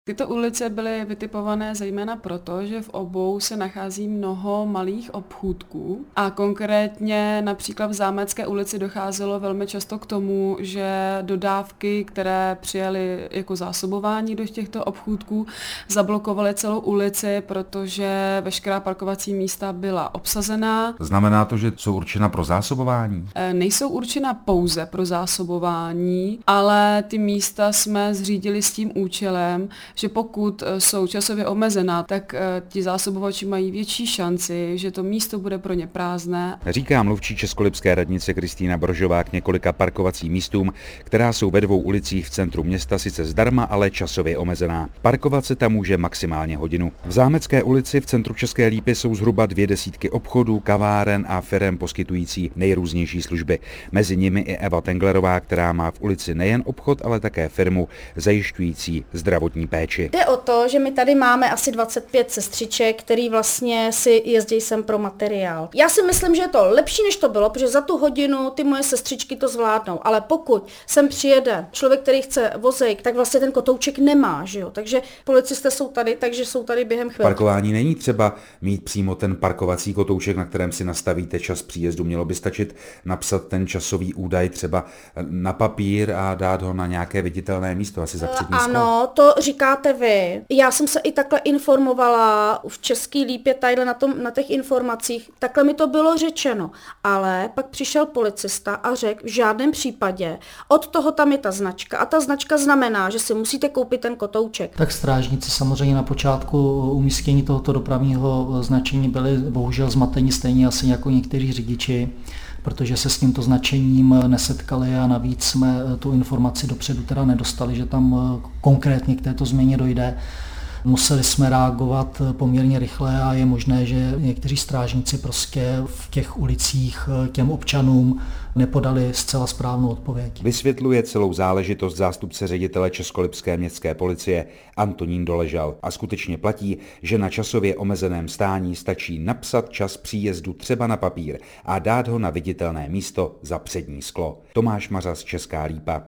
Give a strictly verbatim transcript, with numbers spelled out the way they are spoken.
Tyto ulice byly vytipované zejména proto, že v obou se nachází mnoho malých obchůdků a konkrétně například v Zámecké ulici docházelo velmi často k tomu, že dodávky, které přijaly jako zásobování do těchto obchůdků, zablokovaly celou ulici, protože veškerá parkovací místa byla obsazená. Znamená to, že jsou určena pro zásobování? Nejsou určena pouze pro zásobování, ale ty místa jsme zřídili s tím účelem, že pokud jsou časově omezená, tak ti zásobovači mají větší šanci, že to místo bude pro ně prázdné. Říká mluvčí českolipské radnice Kristýna Brožová k několika parkovacím místům, která jsou ve dvou ulicích v centru města sice zdarma, ale časově omezená. Parkovat se tam může maximálně hodinu. V Zámecké ulici v centru České Lípy jsou zhruba dvě desítky obchodů, kaváren a firem poskytující nejrůznější služby. Mezi nimi i Eva Tenglerová, která má v ulici nejen obchod, ale také firmu zajišťující zdravotní péči. Jde o to, že my tady máme asi dvacet pět sestřiček, který vlastně si jezdí sem pro materiál. Já si myslím, že je to lepší, než to bylo, protože za tu hodinu ty moje sestřičky to zvládnou, ale pokud sem přijede člověk, který chce vozejk, tak vlastně ten kotouček nemá, že jo? Takže policisté jsou tady, takže jsou tady během chvilky. Parkování není třeba mít přímo ten parkovací kotouček, na kterém si nastavíte čas příjezdu. Mělo by stačit napsat ten časový údaj třeba na papír a dát ho na nějaké viditelné místo, asi za přední sklo. Ano, to říkáte vy. Já jsem se i takhle informovala v České Lípě tadyhle na, tom, na těch informacích, takhle mi to bylo řečeno, ale pak přišel policista a řekl, v žádném případě, od toho tam je ta značka a ta značka znamená, že si musíte koupit ten kotouček. Tak strážníci samozřejmě na počátku umístění tohoto dopravního značení byli bohužel zmateni stejně asi jako někteří řidiči, protože se s tímto značením nesetkali a navíc jsme tu informaci dopředu teda nedostali, že tam konkrétně k této změně dojde. Museli jsme reagovat poměrně rychle a je možné, že někteří strážníci prostě v těch ulicích těm občanům nepodali zcela správnou odpověď. Vysvětluje celou záležitost zástupce ředitele Českolipské městské policie Antonín Doležal. A skutečně platí, že na časově omezeném stání stačí napsat čas příjezdu třeba na papír a dát ho na viditelné místo za přední sklo. Tomáš Mařas, Česká Lípa.